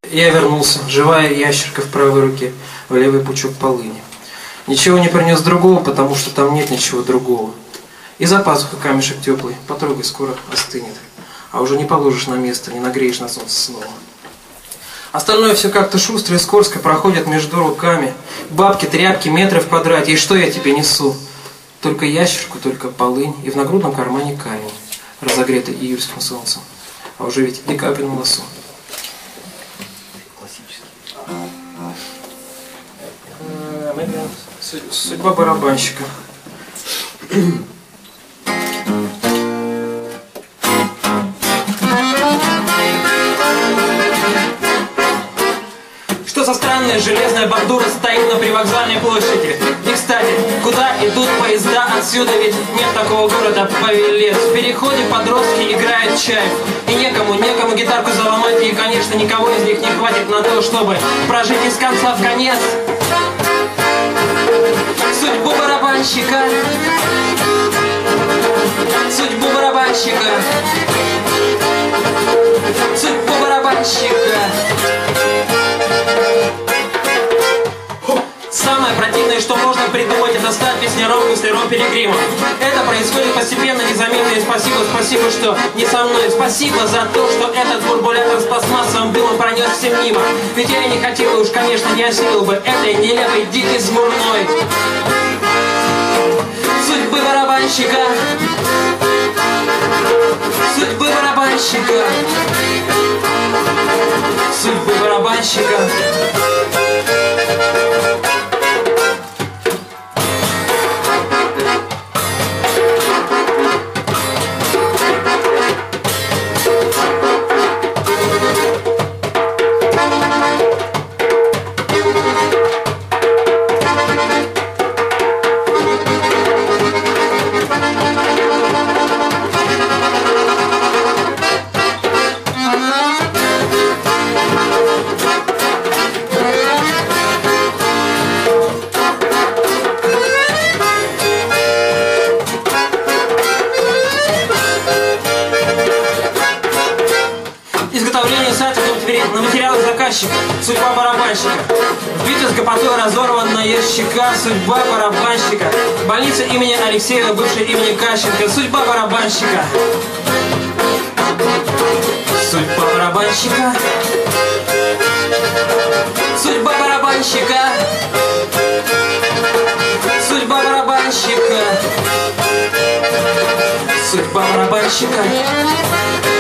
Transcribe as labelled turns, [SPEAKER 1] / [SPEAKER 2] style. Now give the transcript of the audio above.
[SPEAKER 1] Я вернулся, живая ящерка в правой руке, в левый пучок полыни. Ничего не принес другого, потому что там нет ничего другого. И за пазухой камешек теплый, потрогай, скоро остынет. А уже не положишь на место, не нагреешь на солнце снова. Остальное все как-то шустро и скорско проходит между руками. Бабки, тряпки, метры в квадрате. И что я тебе несу? Только ящерку, только полынь и в нагрудном кармане камень, разогретый июльским солнцем. А уже ведь декабрь на носу. Судьба барабанщика. Что за странная железная бандура стоит на привокзальной площади? И, кстати, куда идут поезда отсюда? Ведь нет такого города Павелец. В переходе подростки играют чай. И некому гитарку заломать. И, конечно, никого из них не хватит на то, чтобы прожить из конца в конец судьбу барабанщика. Судьбу барабанщика. Судьбу барабанщика. Самое противное, что можно придумать, это стать песняром гусляром Пилигримом. Это происходит постепенно, незаметно, и спасибо, что не со мной. Спасибо за то, что этот бурбулятор с пластмассовым дымом пронес всем мимо. Ведь я и не хотел, уж, конечно, не осилил бы этой нелепой дикой смурной судьбы барабанщика. Судьбы барабанщика. Судьбы барабанщика. На материалах заказчика. Судьба барабанщика. Битва с гопотой разорванная щека. Судьба барабанщика. Больница имени Алексеева, бывшая имени Кащенко. Судьба барабанщика. Судьба барабанщика. Судьба барабанщика. Судьба барабанщика. Судьба барабанщика.